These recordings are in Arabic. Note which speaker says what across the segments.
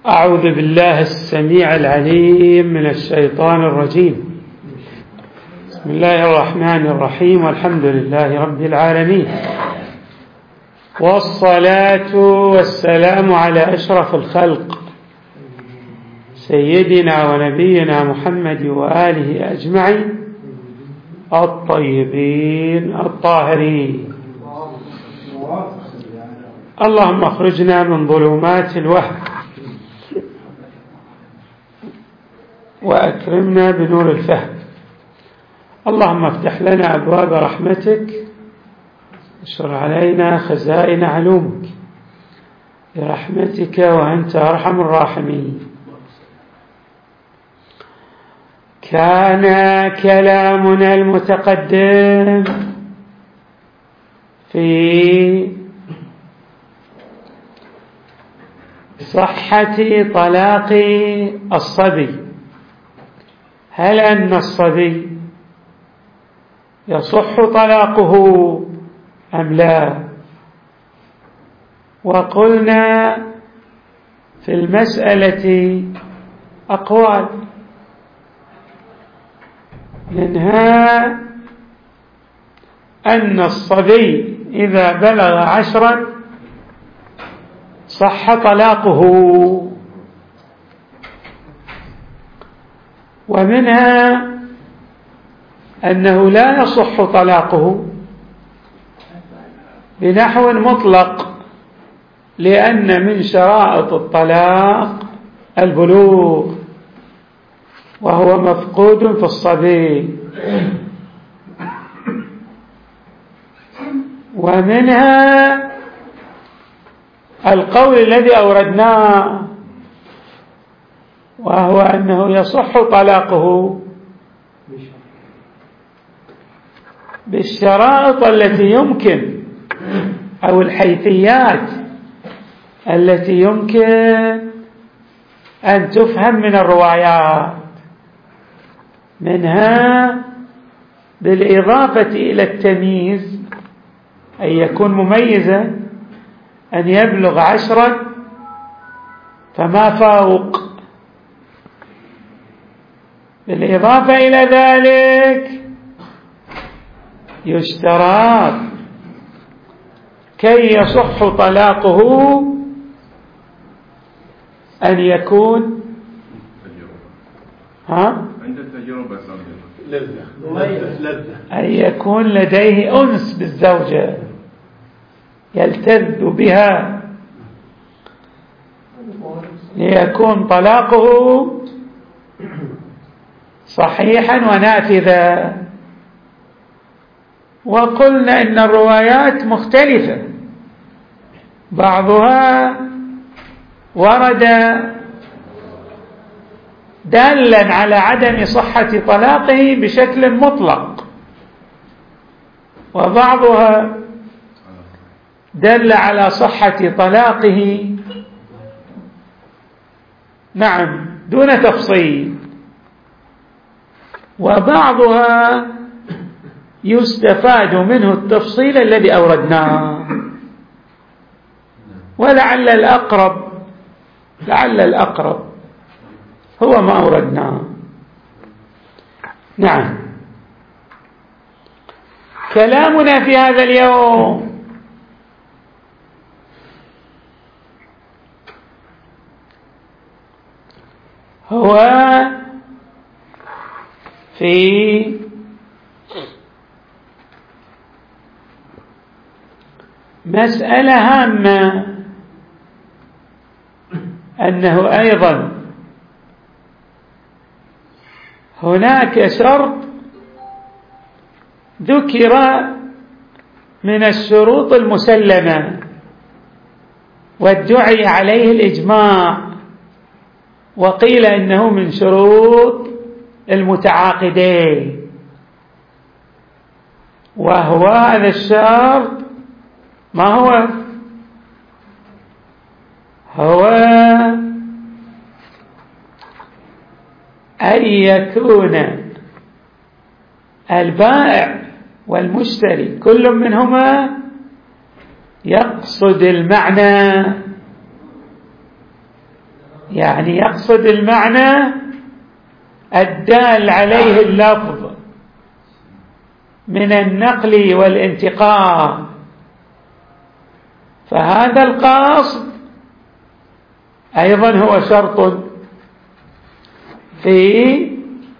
Speaker 1: أعوذ بالله السميع العليم من الشيطان الرجيم. بسم الله الرحمن الرحيم، والحمد لله رب العالمين، والصلاة والسلام على أشرف الخلق سيدنا ونبينا محمد وآله أجمعين الطيبين الطاهرين. اللهم اخرجنا من ظلمات الوهم وأكرمنا بنور الفهم. اللهم افتح لنا أبواب رحمتك، اشر علينا خزائن علومك برحمتك وأنت أرحم الراحمين. كان كلامنا المتقدم في صحة طلاق الصبي. هل أن الصبي يصح طلاقه أم لا؟ وقلنا في المسألة أقوال، منها أن الصبي إذا بلغ 10 صح طلاقه، ومنها أنه لا يصح طلاقه بنحو مطلق، لأن من شرائط الطلاق البلوغ وهو مفقود في الصبي. ومنها القول الذي أوردناه، وهو أنه يصح طلاقه بالشرائط التي يمكن أو الحيثيات التي يمكن أن تفهم من الروايات، منها بالإضافة إلى التمييز، أن يكون مميزا، أن يبلغ 10 فما فوق. بالإضافة إلى ذلك يشترط كي يصح طلاقه أن يكون
Speaker 2: عند التجربة
Speaker 1: أن يكون لديه أنس بالزوجة يلتذ بها، ليكون طلاقه صحيحا ونافذا. وقلنا إن الروايات مختلفة، بعضها ورد دالا على عدم صحة طلاقه بشكل مطلق، وبعضها دل على صحة طلاقه نعم دون تفصيل، وبعضها يستفاد منه التفصيل الذي أوردناه. ولعل الأقرب هو ما أوردناه. نعم، كلامنا في هذا اليوم هو في مسألة هامة، أنه أيضا هناك شرط ذكر من الشروط المسلمة وادعي عليه الإجماع، وقيل إنه من شروط المتعاقدين، وهو هذا الشرط ما هو؟ هو أن يكون البائع والمشتري كل منهما يقصد المعنى يعني يقصد المعنى الدال عليه اللفظ من النقل والانتقال، فهذا القصد أيضا هو شرط في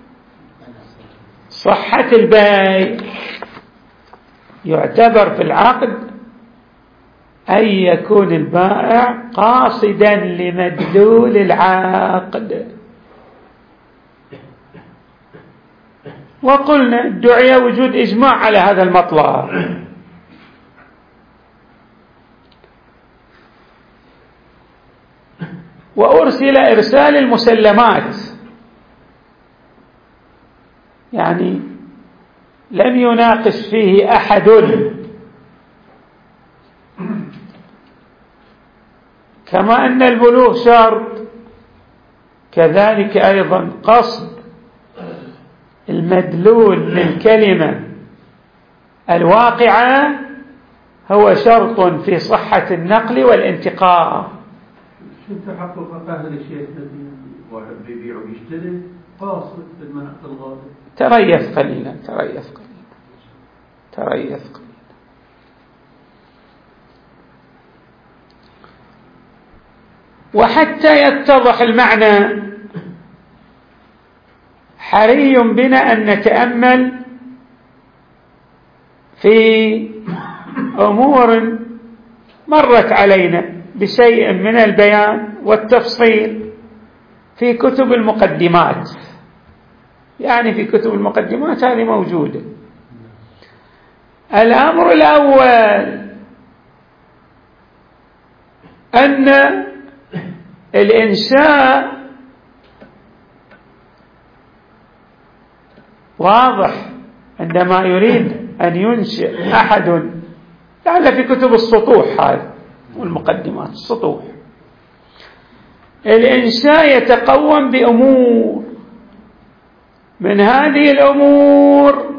Speaker 1: صحة البيع. يعتبر في العقد أن يكون البائع قاصدا لمدلول العقد. وقلنا ادعي وجود إجماع على هذا المطلب. وأرسل إرسال المسلمات، يعني لم يناقش فيه أحد، كما أن البلوغ شرط، كذلك أيضا قصد المدلول للكلمة الواقعة هو شرط في صحة النقل والانتقال.
Speaker 2: شو تحقق هذا الشيء الذي واحد بيبيع ويشتري قاصد بالمعنى الغالب؟
Speaker 1: تريث قليلا تريث قليلا تريث قليلا. وحتى يتضح المعنى حري بنا أن نتأمل في أمور مرت علينا بشيء من البيان والتفصيل في كتب المقدمات. يعني في كتب المقدمات هذه موجودة. الأمر الأول أن الإنشاء واضح عندما يريد أن ينشئ أحد، لعل في كتب السطوح هذه والمقدمات السطوح، الإنشاء يتقوم بأمور. من هذه الأمور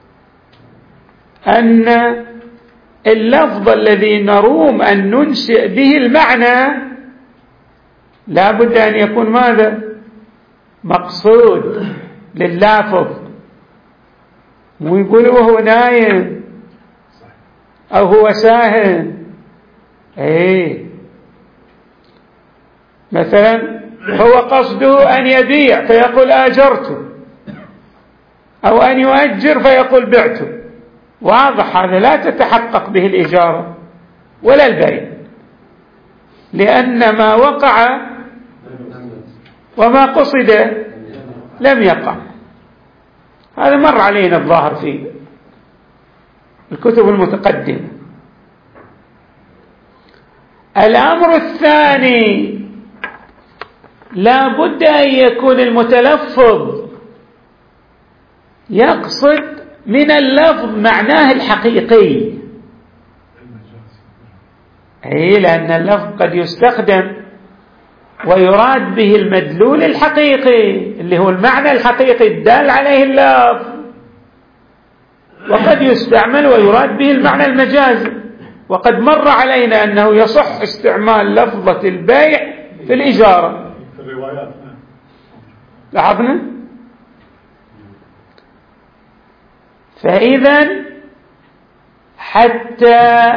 Speaker 1: أن اللفظ الذي نروم أن ننشئ به المعنى لا بد أن يكون ماذا؟ مقصود لللافظ، مو يقول وهو نايم أو هو ساهن. مثلا هو قصده أن يبيع فيقول آجرته، أو أن يؤجر فيقول بعته. واضح هذا لا تتحقق به الإجارة ولا البيع، لأن ما وقع وما قصد لم يقع. هذا مر علينا الظاهر في الكتب المتقدمة. الأمر الثاني لا بد أن يكون المتلفظ يقصد من اللفظ معناه الحقيقي. لأن اللفظ قد يستخدم ويراد به المدلول الحقيقي اللي هو المعنى الحقيقي الدال عليه اللفظ، وقد يستعمل ويراد به المعنى المجازي. وقد مر علينا أنه يصح استعمال لفظة البيع في الإجارة في الروايات. لاحظنا؟ فإذا حتى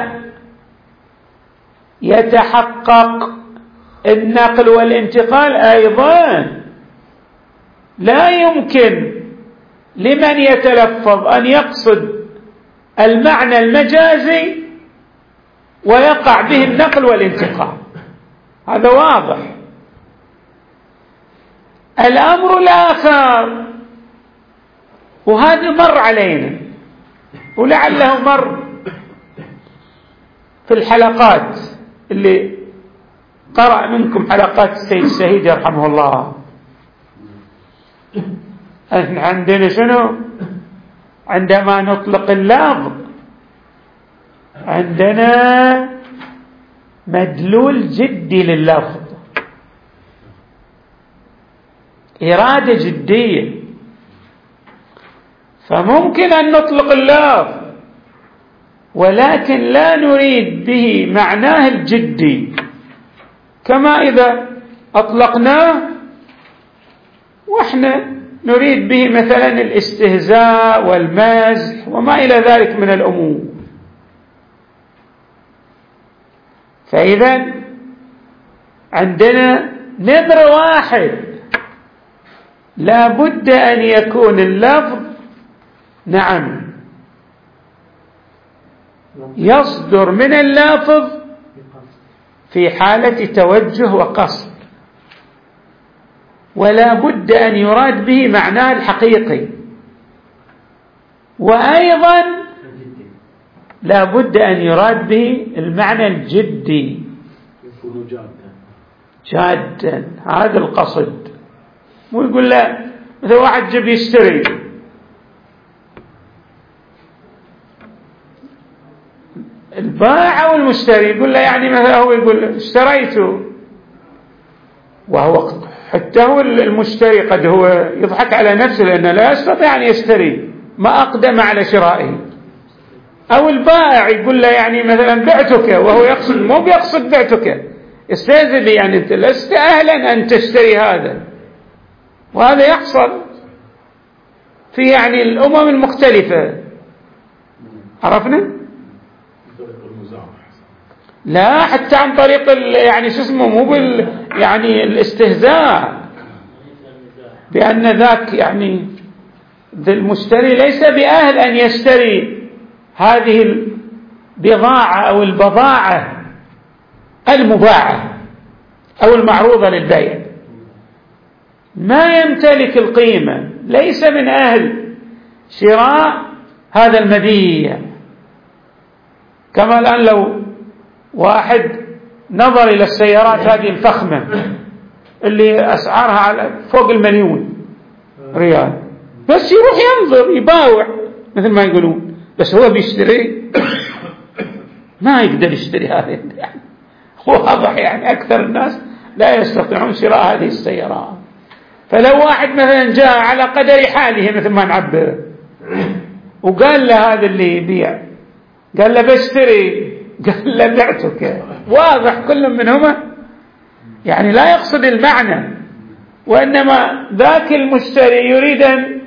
Speaker 1: يتحقق النقل والانتقال أيضا لا يمكن لمن يتلفظ أن يقصد المعنى المجازي ويقع به النقل والانتقال. هذا واضح. الأمر الآخر، وهذا مر علينا ولعله مر في الحلقات اللي قرأ منكم حلقات السيد الشهيد يرحمه الله. عندنا شنو؟ عندما نطلق اللفظ عندنا مدلول جدي لللفظ، إرادة جدية، فممكن أن نطلق اللفظ ولكن لا نريد به معناه الجدي، كما إذا أطلقناه وإحنا نريد به مثلا الاستهزاء والمزح وما إلى ذلك من الأمور. فإذا عندنا نذر واحد لا بد أن يكون اللفظ نعم يصدر من اللافظ في حالة توجه وقصد، ولا بد أن يراد به معناه الحقيقي، وأيضا لا بد أن يراد به المعنى الجدي جادا. هذا القصد. مو يقول لا مثل واحد جب يشتري البائع والمشتري يقول له يعني مثلا هو يقول اشتريته، وهو حتى هو المشتري قد هو يضحك على نفسه لأنه لا يستطيع أن يشتري، ما أقدم على شرائه. أو البائع يقول له يعني مثلا بعتك، وهو يقصد مو بيقصد بعتك، استهزئ بي يعني أنت لست أهلا أن تشتري هذا. وهذا يحصل في يعني الأمم المختلفة. عرفنا؟ لا حتى عن طريق يعني شو اسمه مو يعني الاستهزاء بأن ذاك يعني المشتري ليس بأهل أن يشتري هذه البضاعة أو البضاعة المباعة أو المعروضة للبيع، ما يمتلك القيمة، ليس من أهل شراء هذا المبيع. كما الآن لو واحد نظر إلى السيارات هذه الفخمة اللي أسعارها على فوق $1,000,000، بس يروح ينظر يباوع مثل ما يقولون، بس هو بيشتري ما يقدر يشتري هذه يعني واضح يعني أكثر الناس لا يستطيعون شراء هذه السيارات. فلو واحد مثلا جاء على قدر حاله مثل ما نعبر وقال له هذا اللي يبيع قال له بشتري، قال له بعتك، واضح كل منهما يعني لا يقصد المعنى، وإنما ذاك المشتري يريد أن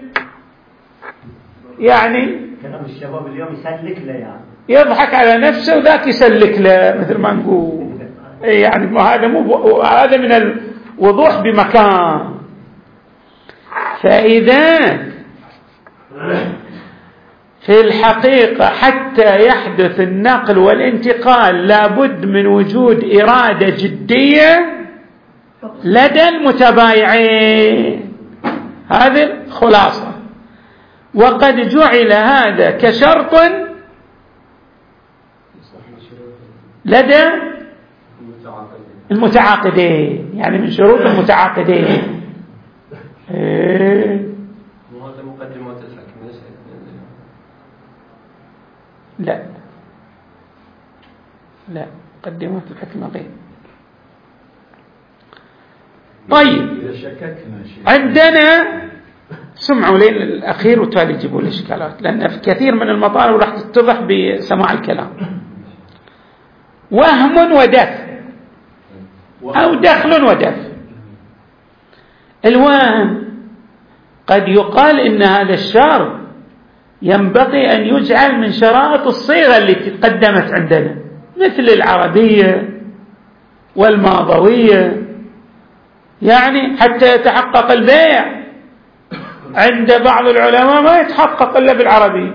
Speaker 1: يعني
Speaker 3: كلام الشباب اليوم يسلك له يعني
Speaker 1: يضحك على نفسه وذاك يسلك له مثل ما نقول يعني. هذا من الوضوح بمكان. فإذا في الحقيقة حتى يحدث النقل والانتقال لابد من وجود إرادة جدية لدى المتبايعين. هذه الخلاصة. وقد جعل هذا كشرط لدى المتعاقدين، يعني من شروط المتعاقدين.
Speaker 4: وهذا مقدمات الحكم
Speaker 1: لا مقدمات الحكم غير. طيب عندنا سمعوا لي الأخير وتالي يجيبوا الإشكالات، لأن في كثير من المطالب راح تتضح بسماع الكلام. وهم ودفع أو دخل ودفع. الوهم قد يقال إن هذا الشرط ينبغي أن يجعل من شرائط الصيغة التي تقدمت عندنا، مثل العربية والماضوية، يعني حتى يتحقق البيع عند بعض العلماء ما يتحقق إلا بالعربي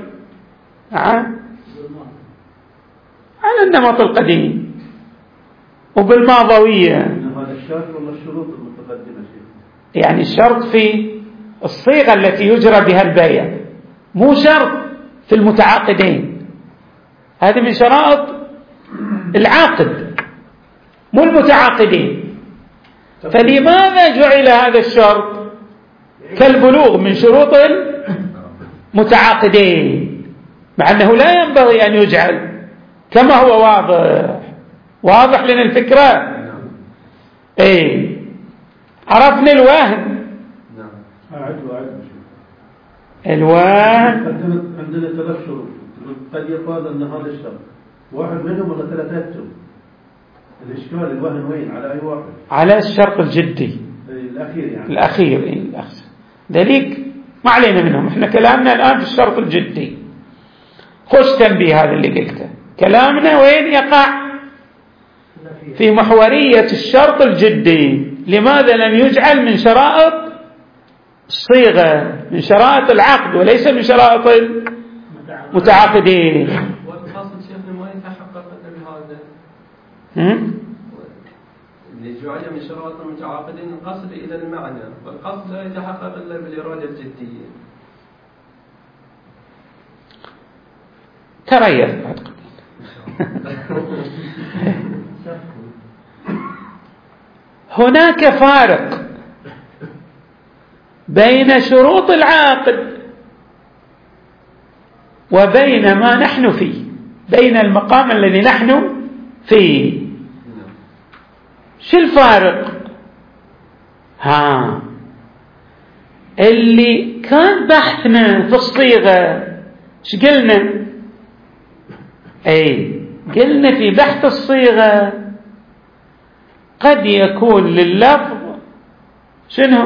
Speaker 1: على النمط القديم، وبالماضوية.
Speaker 2: هذا الشرط ولا الشروط المتقدمة؟
Speaker 1: يعني الشرط في الصيغة التي يجرى بها البيع، مو شرط في المتعاقدين. هذه من شرائط العاقد مو المتعاقدين. فلماذا جعل هذا الشرط كالبلوغ من شروط المتعاقدين، مع أنه لا ينبغي أن يجعل كما هو واضح لنا الفكرة؟ عرفنا الوهم. الوهم
Speaker 2: عندنا 3 شروط، قد يقال أن هذا الشرط واحد منهم ولا 3 أكتب، الإشكال الوهن وين على أي واحد؟
Speaker 1: على الشرط الجدي
Speaker 2: الأخير يعني.
Speaker 1: الأخير الأخير ذلك ما علينا منهم، احنا كلامنا الآن في الشرط الجدي. خوش تنبيه هذا اللي قلته، كلامنا وين يقع؟ في محورية الشرط الجدي. لماذا لم يجعل من شرائط الصيغة، من شرائط العقد وليس من شرائط المتعاقدين؟
Speaker 4: والقصد شيخنا ما يتحقق بهذا اللي جعل من شرائط المتعاقدين القصد إلى المعنى، والقصد لا يتحقق إلا بالإرادة الجدية.
Speaker 1: تريث بعد قليل. هناك فارق بين شروط العاقد وبين ما نحن فيه، بين المقام الذي نحن فيه. شو الفارق؟ اللي كان بحثنا في الصيغة شو قلنا؟ قلنا في بحث الصيغة قد يكون لللفظ شنو؟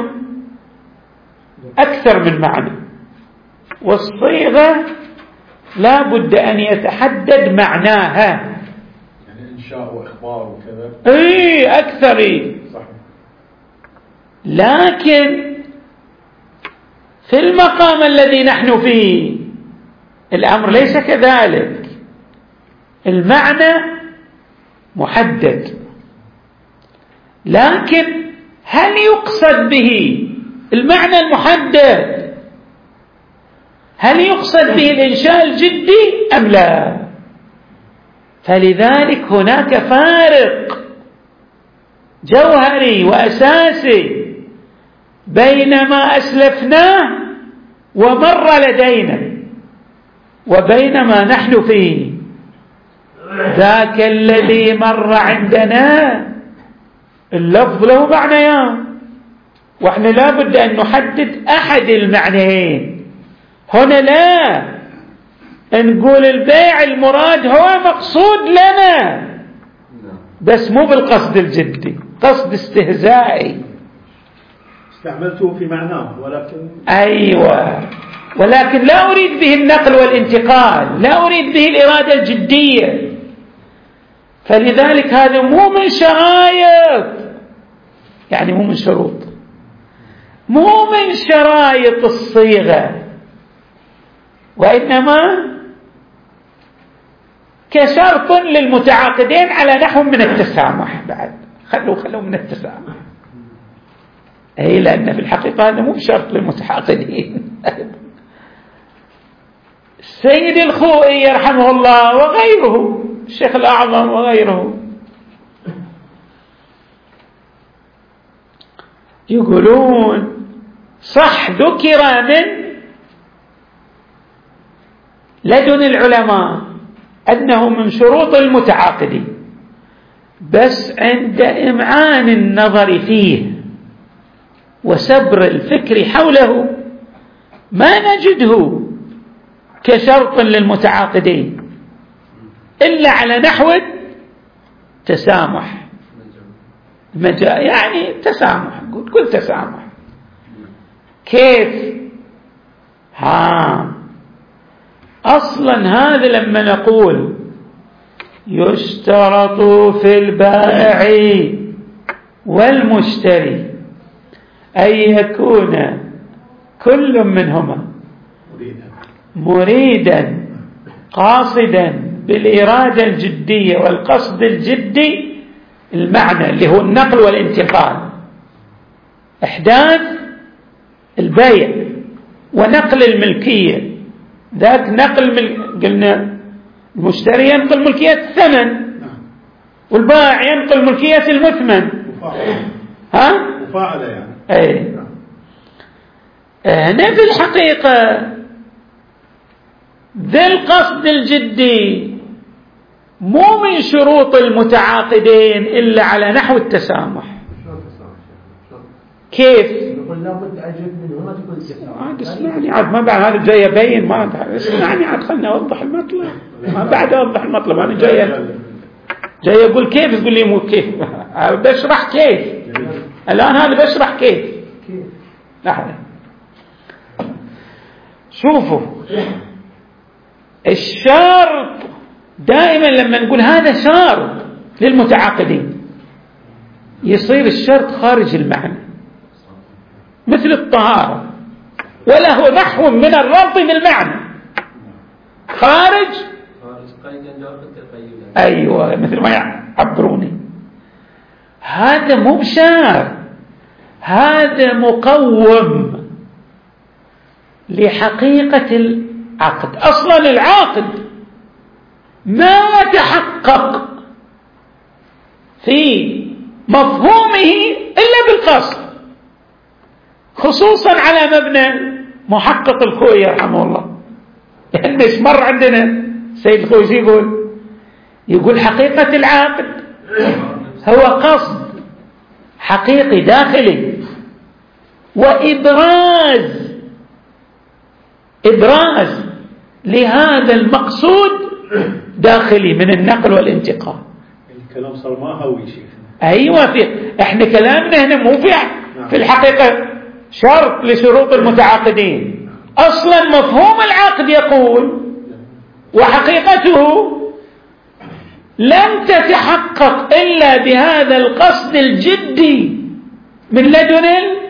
Speaker 1: أكثر من معنى، والصيغة لا بد أن يتحدد معناها،
Speaker 5: يعني إنشاء وإخبار وكذا
Speaker 1: أكثر.
Speaker 5: صحيح.
Speaker 1: لكن في المقام الذي نحن فيه الأمر ليس كذلك، المعنى محدد، لكن هل يقصد به المعنى المحدد؟ هل يقصد به الإنشاء الجدي أم لا؟ فلذلك هناك فارق جوهري وأساسي بين ما أسلفناه ومر لدينا وبين ما نحن فيه. ذاك الذي مر عندنا اللفظ له معنيان، وإحنا لا بد أن نحدد أحد المعنيين. هنا لا نقول البيع المراد هو مقصود لنا، بس مو بالقصد الجدي، قصد استهزائي
Speaker 2: استعملته في معناه، ولكن
Speaker 1: أيوة، ولكن لا أريد به النقل والانتقال، لا أريد به الإرادة الجدية. فلذلك هذا مو من شرائط، يعني مو من شروط، مو من شرائط الصيغة، وإنما كشرط للمتعاقدين على نحو من التسامح. بعد خلوا من التسامح، لأن في الحقيقة هذا مو بشرط للمتعاقدين. السيد الخوئي يرحمه الله وغيره، الشيخ الأعظم وغيره، يقولون صح ذكر من لدن العلماء أنه من شروط المتعاقدين، بس عند إمعان النظر فيه وسبر الفكر حوله ما نجده كشرط للمتعاقدين إلا على نحو تسامح، يعني تسامح، كل تسامح. كيف؟ أصلا هذا لما نقول يشترط في البائع والمشتري أن يكون كل منهما مريدا قاصدا بالإرادة الجدية والقصد الجدي، المعنى اللي هو النقل والانتقال، إحداث البيع ونقل الملكية. ذاك نقل قلنا المشتري ينقل ملكية الثمن، والبائع ينقل ملكية المثمن.
Speaker 2: مفاعلة يعني.
Speaker 1: هنا في الحقيقة ذا القصد الجدي مو من شروط المتعاقدين إلا على نحو التسامح. كيف؟
Speaker 3: يقول لابد أجد منهما تكون تسامح.
Speaker 1: اسمعني عاد، ما بعد هذا جاي أبين، ما اسمعني عاد، خلنا أوضح المطلب، ما بعد أوضح المطلب، أنا جاي جاي يقول كيف، تقول لي مو كيف. بشرح كيف الآن، هذا بشرح كيف. لحظة، شوفوا الشرط دائما لما نقول هذا شرط للمتعاقدين يصير الشرط خارج المعنى، مثل الطهارة، وله نحو من الربط بالمعنى، خارج أيوة مثل ما يعبروني. هذا مو بشرط، هذا مقوم لحقيقة العقد. أصلا العقد ما يتحقق في مفهومه إلا بالقصد، خصوصا على مبنى محقق الخوئي رحمه الله. لأن ايش مر عندنا سيد الخوئي يقول حقيقة العقد هو قصد حقيقي داخلي، وإبراز لهذا المقصود داخلي من النقل والانتقال.
Speaker 5: الكلام صار ما هوي شيء.
Speaker 1: أيوة، احنا كلامنا هنا مو في الحقيقة شرط لشروط المتعاقدين. أصلا مفهوم العقد يقول وحقيقته لم تتحقق إلا بهذا القصد الجدي من لدن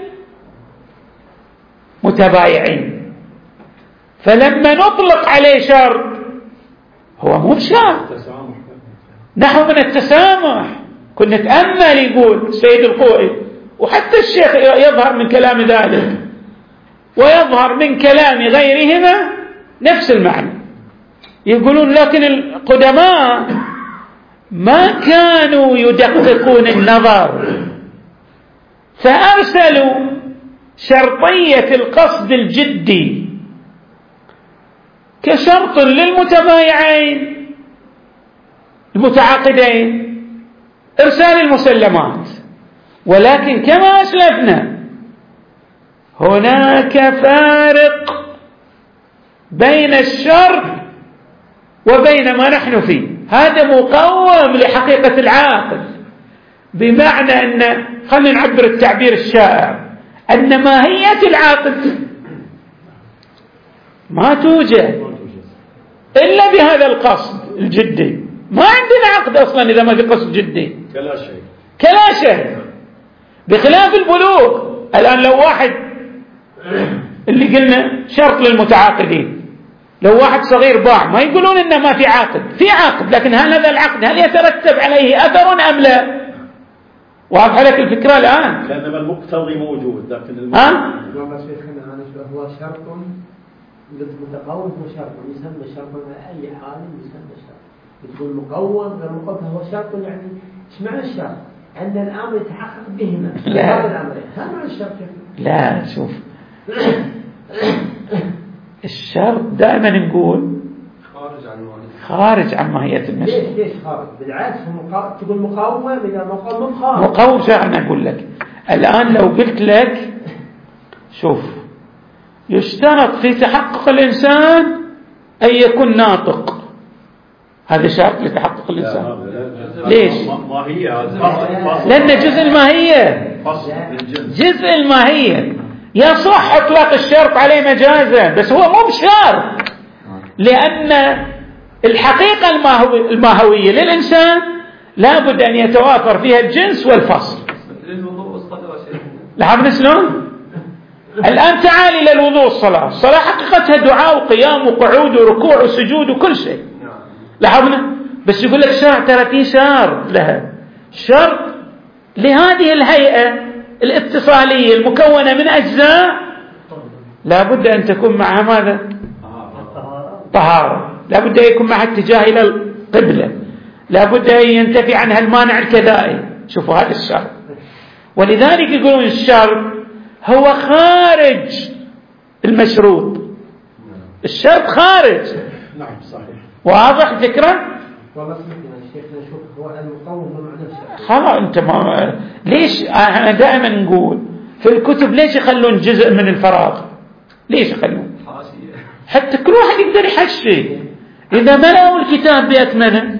Speaker 1: المتبايعين. فلما نطلق عليه شرط هو مو شرط، نحو من التسامح. كنا نتأمل يقول سيد الخوئي، وحتى الشيخ يظهر من كلام ذلك ويظهر من كلام غيرهما نفس المعنى. يقولون لكن القدماء ما كانوا يدققون النظر، فأرسلوا شرطية القصد الجدي كشرط للمتبايعين المتعاقدين إرسال المسلمات. ولكن كما أسلفنا هناك فارق بين الشرط وبين ما نحن فيه. هذا مقوم لحقيقة العاقد، بمعنى أن خلينا نعبر التعبير الشائع أن ماهية العاقد ما توجد إلا بهذا القصد الجدي. ما عندنا عقد أصلا إذا ما في قصد جدي، كلا شيء. بخلاف البلوغ الآن، لو واحد اللي قلنا شرط للمتعاقدين، لو واحد صغير باع ما يقولون إنه ما في عقد، في عقد، لكن هل هذا العقد هل يترتب عليه أثر أم لا؟ واضح لك الفكرة الآن؟
Speaker 5: لأن المقتضي موجود، لكن
Speaker 3: هو شرط متقوم، هو شرط يسمى شرط على أي حال يسمى شرط. تقول مقوم غير مقوم، هو شرط يعني ايش معنى الشرط؟ أن الأمر يتحقق بهما.
Speaker 1: لا
Speaker 3: هذا معنى الشرط.
Speaker 1: لا، شوف الشرط دائما نقول خارج عن ماهية المشروع.
Speaker 3: ليش خارج؟ بالعكس تقول مقوم، إذا مقوم خارج.
Speaker 1: مقوم شرعنا أقول لك الآن. لو قلت لك شوف يشترط في تحقق الإنسان أن يكون ناطق، هذا شرط لتحقق الإنسان. ليش؟ لأن جزء الماهية، جزء الماهية يصح إطلاق الشرط عليه مجازا، بس هو مو بشرط، لأن الحقيقة الماهوية للإنسان لابد أن يتوافر فيها الجنس والفصل. لاحظنا شلون؟ الآن تعال إلى الوضوء والصلاة. الصلاة حقيقتها دعاء وقيام وقعود وركوع وسجود وكل شيء، لاحظنا. بس يقول لك شرع ترى في شرط لها، شرط لهذه الهيئة الاتصالية المكونة من أجزاء لابد أن تكون معها ماذا؟ طهارة، لابد أن يكون معها اتجاه إلى القبلة، لابد أن ينتفي عنها المانع الكذائي. شوفوا هذا الشرط. ولذلك يقولون الشرط هو خارج المشروط، الشرط خارج.
Speaker 5: نعم صحيح.
Speaker 1: واضح الفكرة؟
Speaker 3: والله سمعنا الشيخ نشوف هو المقوم معنى الشرط.
Speaker 1: خلاص أنت ما ليش أنا دائما نقول في الكتب ليش يخلون جزء من الفراغ؟ ليش يخلون؟ حتى كل واحد يقدر يحشي. إذا ملأوا الكتاب بأكمله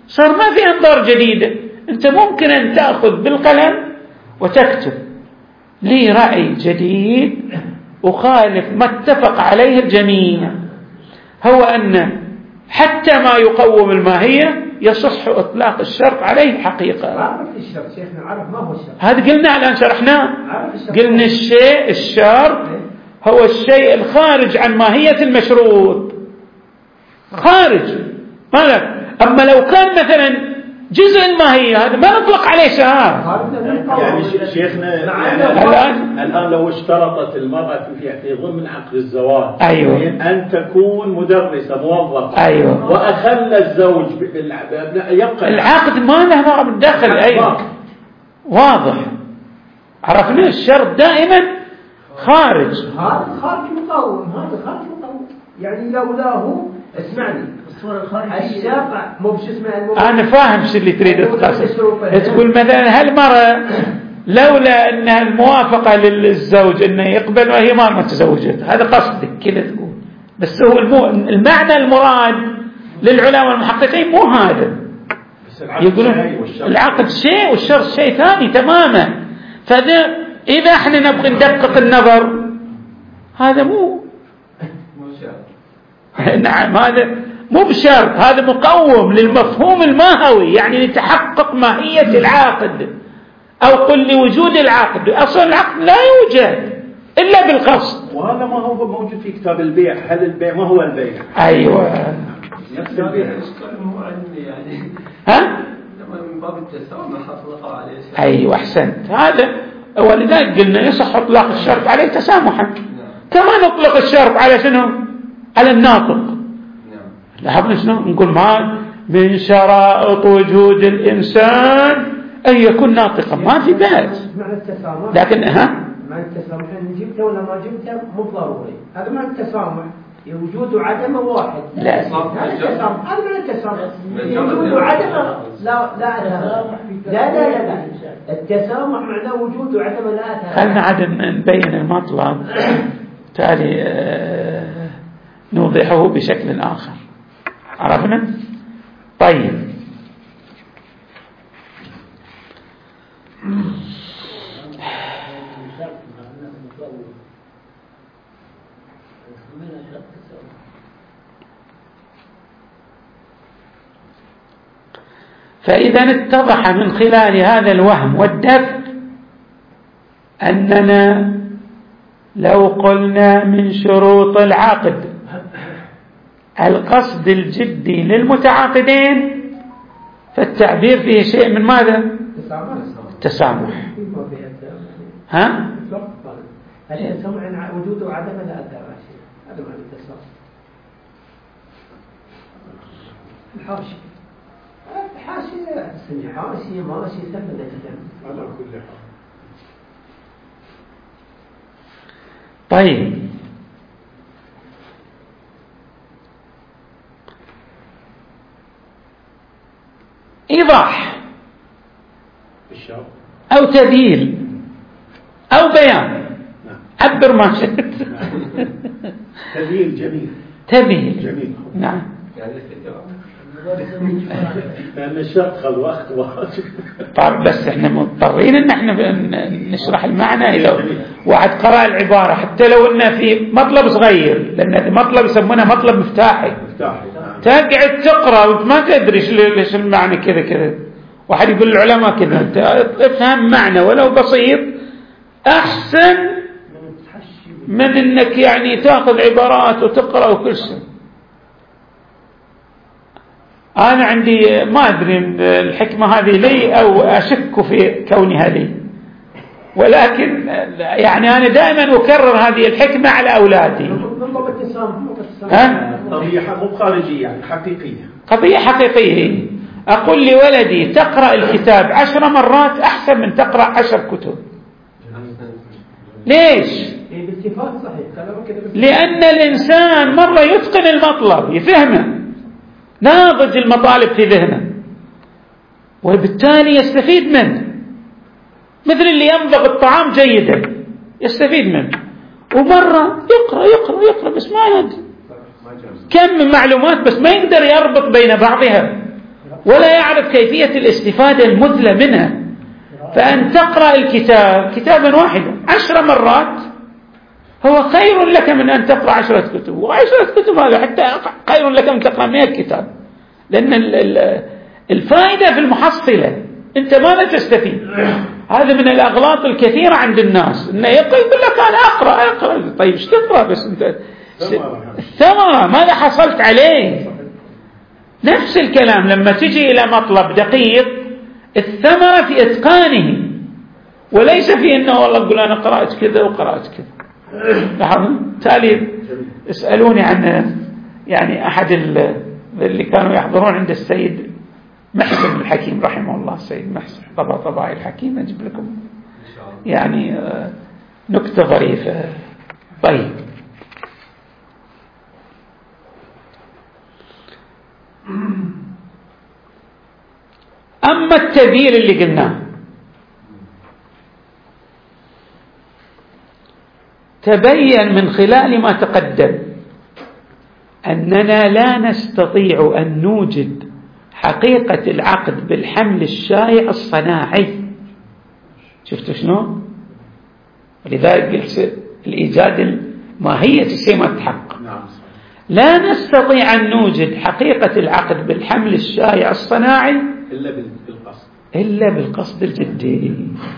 Speaker 1: صار ما في أنظار جديدة. أنت ممكن أن تأخذ بالقلم وتكتب لي رأي جديد وخالف ما اتفق عليه الجميع، هو أن حتى ما يقوم الماهية يصح إطلاق الشرط عليه حقيقة.
Speaker 3: عرف الشرط شيخنا، عرف ما هو الشرط.
Speaker 1: هذا قلنا الآن شرحناه. قلنا الشرط هو الشيء الخارج عن ماهية المشروط، خارج ماذا. أما لو كان مثلا جزء الماهية هذا ما نطلق عليه شهادة.
Speaker 5: يعني شيخنا الآن لو اشترطت المرأة في ضمن عقد الزواج
Speaker 1: أيوة.
Speaker 5: أن تكون مدرسة موظفة،
Speaker 1: أيوة.
Speaker 5: وأخل الزوج يبقى
Speaker 1: العقد ما له بالدخل. أيوة واضح، عرفنا الشرط دائما خارج.
Speaker 3: هذا خارج مقاوم، هذا خارج مقاوم، يعني لولاه اسمعني الشرط مو بش اسمه.
Speaker 1: أنا فاهم شو اللي تريد تقصد. تقول مثلا هالمرة لولا أنها الموافقة للزوج أنه يقبل وهي ما تزوجت، هذا قصدك كذا تقول. بس هو المعنى المراد للعلماء المحققين مو هذا. يقولون العقد شيء والشرط شيء ثاني تماما. إذا احنا نبغي ندقق النظر هذا مو نعم هذا مو بشرط، هذا مقوم للمفهوم الماهوي، يعني لتحقق ماهية العقد، أو قل لوجود العقد. أصلا العقد لا يوجد إلا بالقصد،
Speaker 5: وهذا ما هو موجود في كتاب البيع. هل البيع ما هو البيع؟
Speaker 1: أيوة
Speaker 4: نفس البيع يعني
Speaker 1: ها
Speaker 4: من باب التسامح أطلق عليه.
Speaker 1: أيوة أحسنت. هذا ولذلك قلنا يصح إطلاق الشرط عليه تسامحا، كما نطلق الشرط على شنو؟ على الناطق. لاحظنا شنو نقول؟ ما من شرائط وجود الإنسان أن يكون ناطقا، ما في بأس. لكن
Speaker 3: مع التسامح إن جبته ولا ما جبته مو ضروري، هذا مع التسامح. وجود وعدمه واحد.
Speaker 1: لا
Speaker 3: هذا التسامح، هذا مع التسامح. وجود وعدمه لا التسامح معناه وجود وعدمه لا.
Speaker 1: خلنا عاد نبين المطلب تالي نوضحه بشكل آخر. عرفنا؟ طيب فإذا اتضح من خلال هذا الوهم والدفع أننا لو قلنا من شروط العقد القصد الجدي للمتعاقدين، فالتعبير فيه شيء من ماذا؟ التسامح. ها؟
Speaker 3: التسامح وجود وعدم لا أثر شيء، هذا معنى التسامح. حاشية ماشي سهلة جدا على كل حال.
Speaker 1: طيب إيضاح أو تذييل أو بيان، عبر ما شئت.
Speaker 5: تذييل جميل.
Speaker 1: تذييل
Speaker 5: جميل.
Speaker 1: نعم.
Speaker 5: لأن الشرط خذ وقت واجب.
Speaker 1: طيب بس احنا مضطرين ان احنا نشرح المعنى. إذا واحد قرأ العبارة حتى لو انه في مطلب صغير، لأن مطلب يسمونه مطلب مفتاحي، تقعد تقرأ وانت ما تدري ليش المعنى كذا. واحد يقول العلماء كذا، انت افهم معنى ولو بسيط احسن من انك يعني تاخذ عبارات وتقرأ وكل شيء. أنا عندي ما أدري الحكمة هذه لي أو أشك في كونها لي، ولكن يعني أنا دائما أكرر هذه الحكمة على أولادي.
Speaker 5: قضية مو خارجية، يعني حقيقية،
Speaker 1: قضية حقيقية. أقول لولدي تقرأ الكتاب 10 مرات أحسن من تقرأ 10 كتب. ليش؟ لأن الإنسان مرة يتقن المطلب، يفهمه، ناضج المطالب في ذهنه، وبالتالي يستفيد منه، مثل اللي يمضغ الطعام جيدا يستفيد منه. ومرة يقرأ بس ما يدري كم من معلومات، بس ما يقدر يربط بين بعضها. ولا يعرف كيفية الاستفادة المثلى منها. فأن تقرأ الكتاب كتابا واحدا 10 مرات هو خير لك من أن تقرأ 10 كتب، و10 كتب هذا حتى خير لك من تقرأ 100 كتاب، لأن الفائدة في المحصلة، أنت ماذا تستفيد؟ هذا من الأغلاط الكثيرة عند الناس، إنه يقول لك أنا أقرأ. طيب ايش تقرأ؟ بس أنت الثمرة ماذا حصلت عليه؟ نفس الكلام لما تجي إلى مطلب دقيق، الثمرة في إتقانه، وليس في إنه والله أقول أنا قرأت كذا وقرأت كذا. لاحظوا تالي اسألوني عن يعني أحد اللي كانوا يحضرون عند السيد محسن الحكيم رحمه الله، السيد محسن طباعي الحكيم، أجيب لكم يعني نكتة ظريفة. طيب أما التبيين اللي قلناه، تبين من خلال ما تقدم أننا لا نستطيع أن نوجد حقيقة العقد بالحمل الشائع الصناعي. شفتوا شنو؟ ولذلك الإيجاد ماهية الشيء ما تحقق. لا نستطيع أن نوجد حقيقة العقد بالحمل الشائع الصناعي إلا بالقصد الجدي،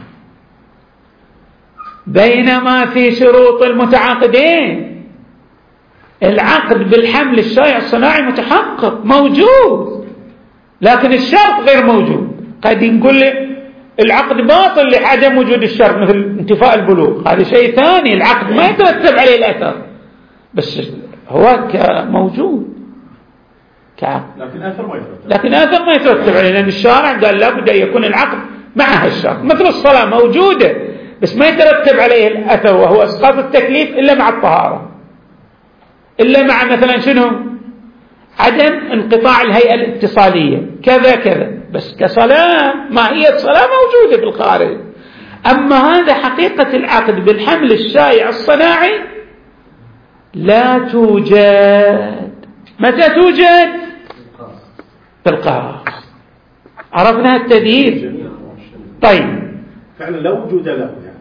Speaker 1: بينما في شروط المتعاقدين العقد بالحمل الشائع الصناعي متحقق موجود، لكن الشرط غير موجود. قد نقول لي العقد باطل لعدم وجود الشرط، مثل انتفاء البلوغ، هذا شيء ثاني، العقد ما يترتب عليه الأثر، بس هو موجود كعقد، لكن أثر ما يترتب عليه، لأن الشارع قال لابد أن يكون العقد معها الشرط. مثل الصلاة موجودة بس ما يترتب عليه الأثر، وهو إسقاط التكليف إلا مع الطهارة، إلا مع مثلا شنو؟ عدم انقطاع الهيئة الاتصالية كذا كذا، بس كصلاة ماهية صلاة موجودة بالخارج. أما هذا حقيقة العقد بالحمل الشائع الصناعي لا توجد. متى توجد؟ بالقاص. عرفنا التديير؟ طيب
Speaker 5: فعلا لا وجود له يعني.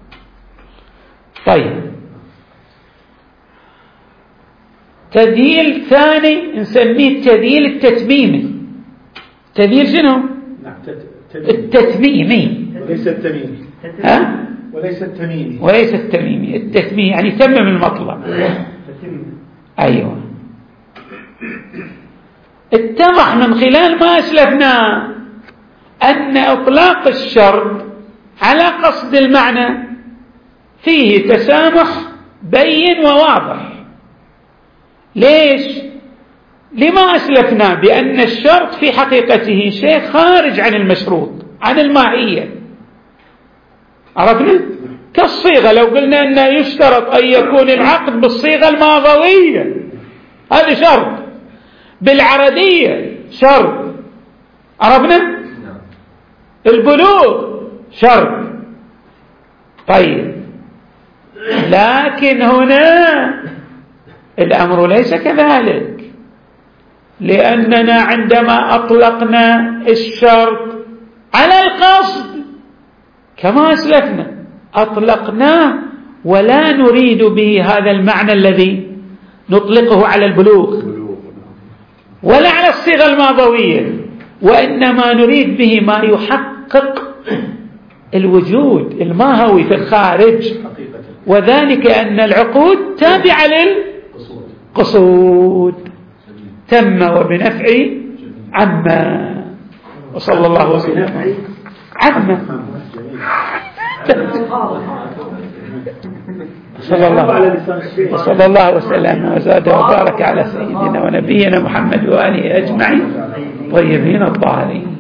Speaker 1: طيب تدييل ثاني نسميه التدييل التتميمي. تدييل شنو؟ التتميمي
Speaker 5: وليس التميمي.
Speaker 1: ها؟
Speaker 5: وليس التميمي.
Speaker 1: وليس التميمي. التتميمي يعني تمم المطلب. أيوة. اتضح من خلال ما أسلفنا أن إطلاق الشرط على قصد المعنى فيه تسامح بين وواضح. ليش؟ لما أسلفنا بأن الشرط في حقيقته شيء خارج عن المشروط، عن الماهية. عرفنا؟ كالصيغة، لو قلنا أنه يشترط أن يكون العقد بالصيغة الماضوية، هذا شرط. بالعربية شرط. عرفنا؟ البلوغ شرط. طيب لكن هنا الأمر ليس كذلك، لأننا عندما أطلقنا الشرط على القصد كما أسلفنا أطلقناه ولا نريد به هذا المعنى الذي نطلقه على البلوغ ولا على الصيغة الماضوية، وإنما نريد به ما يحقق الوجود الماهوي في الخارج، وذلك أن العقود تابعة للقصود. تم وبنفع عما، وصلى الله وسلم عما صلى الله وسلم وزاد وبارك على سيدنا ونبينا محمد وآله أجمعين طيبين الطاهرين.